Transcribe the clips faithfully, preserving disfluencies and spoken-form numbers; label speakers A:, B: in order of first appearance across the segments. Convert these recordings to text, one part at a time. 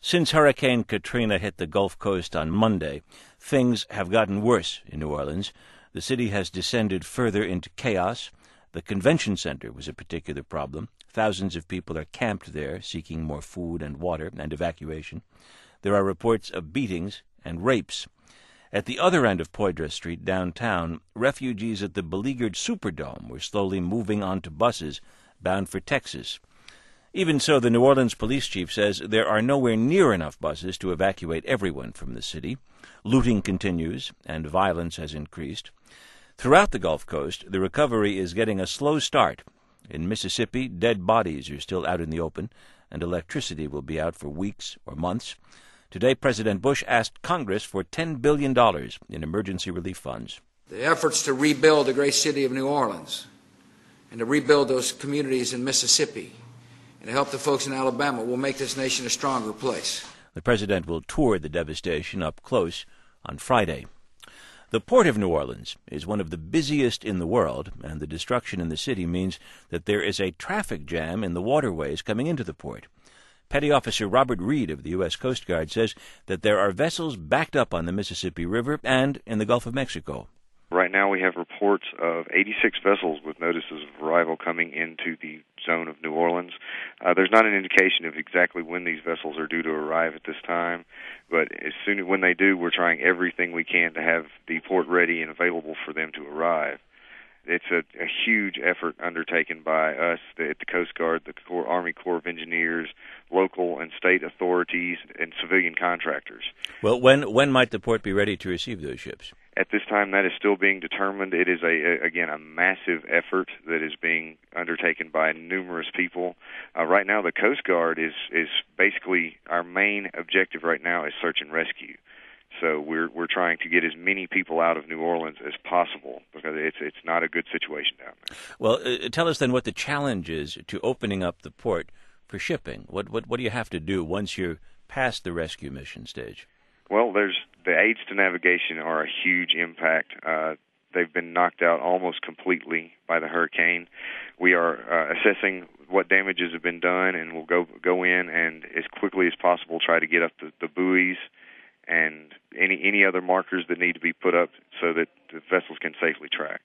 A: Since Hurricane Katrina hit the Gulf Coast on Monday, things have gotten worse in New Orleans. The city has descended further into chaos. The convention center was a particular problem. Thousands of people are camped there, seeking more food and water and evacuation. There are reports of beatings and rapes. At the other end of Poydras Street, downtown, refugees at the beleaguered Superdome were slowly moving onto buses bound for Texas. Even so, the New Orleans police chief says there are nowhere near enough buses to evacuate everyone from the city. Looting continues, and violence has increased. Throughout the Gulf Coast, the recovery is getting a slow start. In Mississippi, dead bodies are still out in the open, and electricity will be out for weeks or months. Today, President Bush asked Congress for ten billion dollars in emergency relief funds.
B: The efforts to rebuild the great city of New Orleans and to rebuild those communities in Mississippi and to help the folks in Alabama will make this nation a stronger place.
A: The president will tour the devastation up close on Friday. The Port of New Orleans is one of the busiest in the world, and the destruction in the city means that there is a traffic jam in the waterways coming into the port. Petty Officer Robert Reed of the U S Coast Guard says that there are vessels backed up on the Mississippi River and in the Gulf of Mexico.
C: Right now we have reports of eighty-six vessels with notices of arrival coming into the zone of New Orleans. Uh, there's not an indication of exactly when these vessels are due to arrive at this time, but as soon as when they do, we're trying everything we can to have the port ready and available for them to arrive. It's a, a huge effort undertaken by us the, the Coast Guard, the Corps, Army Corps of Engineers, local and state authorities, and civilian contractors.
A: Well, when when might the port be ready to receive those ships?
C: At this time, that is still being determined. It is, a, a again, a massive effort that is being undertaken by numerous people. Uh, right now, the Coast Guard is, is basically our main objective right now is search and rescue. So we're we're trying to get as many people out of New Orleans as possible because it's it's not a good situation down there.
A: Well, uh, tell us then what the challenge is to opening up the port for shipping. What what what do you have to do once you're past the rescue mission stage?
C: Well, there's the aids to navigation are a huge impact. Uh, they've been knocked out almost completely by the hurricane. We are uh, assessing what damages have been done, and we'll go go in and as quickly as possible try to get up the, the buoys and any any other markers that need to be put up so that the vessels can safely track.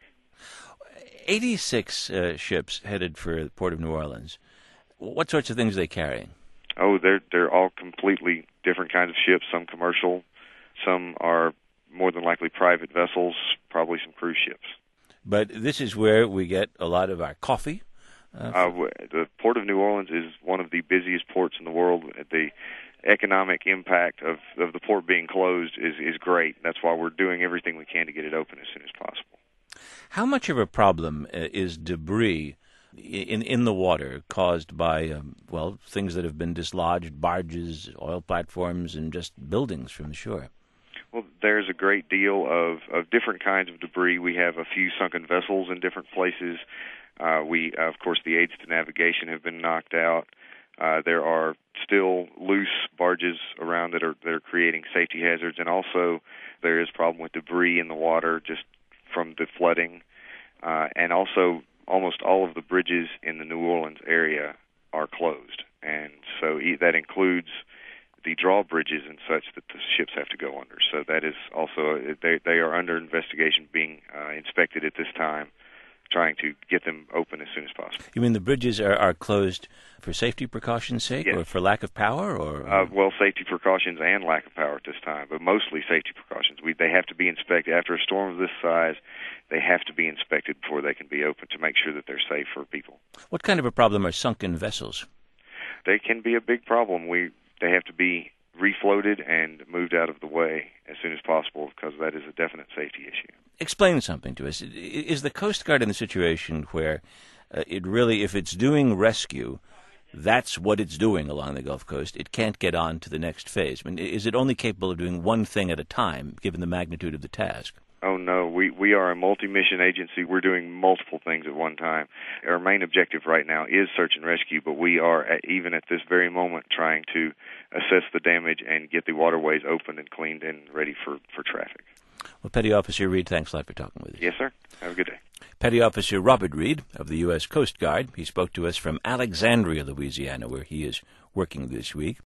A: eighty-six uh, ships headed for the Port of New Orleans. What sorts of things are they carrying?
C: Oh, they're they're all completely different kinds of ships, some commercial, some are more than likely private vessels, probably some cruise ships.
A: But this is where we get a lot of our coffee. Uh,
C: uh, the Port of New Orleans is one of the busiest ports in the world. The economic impact of, of the port being closed is, is great. That's why we're doing everything we can to get it open as soon as possible.
A: How much of a problem uh, is debris in in the water caused by, um, well, things that have been dislodged, barges, oil platforms, and just buildings from the shore?
C: Well, there's a great deal of, of different kinds of debris. We have a few sunken vessels in different places. Uh, we, uh, of course, the aids to navigation have been knocked out. Uh, there are still loose barges around that are that are creating safety hazards, and also there is a problem with debris in the water just from the flooding. Uh, and also, almost all of the bridges in the New Orleans area are closed, and so e- that includes the drawbridges and such that the ships have to go under. So that is also they they are under investigation, being uh, inspected at this time, trying to get them open as soon as possible.
A: You mean the bridges are, are closed for safety precautions' sake,
C: yes,
A: or for lack of power, or?
C: Uh, well, safety precautions and lack of power at this time, but mostly safety precautions. We, they have to be inspected. After a storm of this size, they have to be inspected before they can be open to make sure that they're safe for people.
A: What kind of a problem are sunken vessels?
C: They can be a big problem. We They have to be refloated and moved out of the way as soon as possible because that is a definite safety issue.
A: Explain something to us. Is the Coast Guard in the situation where uh, it really, if it's doing rescue, that's what it's doing along the Gulf Coast? It can't get on to the next phase. I mean, is it only capable of doing one thing at a time, given the magnitude of the task?
C: Oh, no. We, we are a multi-mission agency. We're doing multiple things at one time. Our main objective right now is search and rescue, but we are, at, even at this very moment, trying to assess the damage and get the waterways open and cleaned and ready for, for traffic.
A: Well, Petty Officer Reed, thanks a lot for talking with us.
C: Yes, sir. Have a good day.
A: Petty Officer Robert Reed of the U S Coast Guard. He spoke to us from Alexandria, Louisiana, where he is working this week.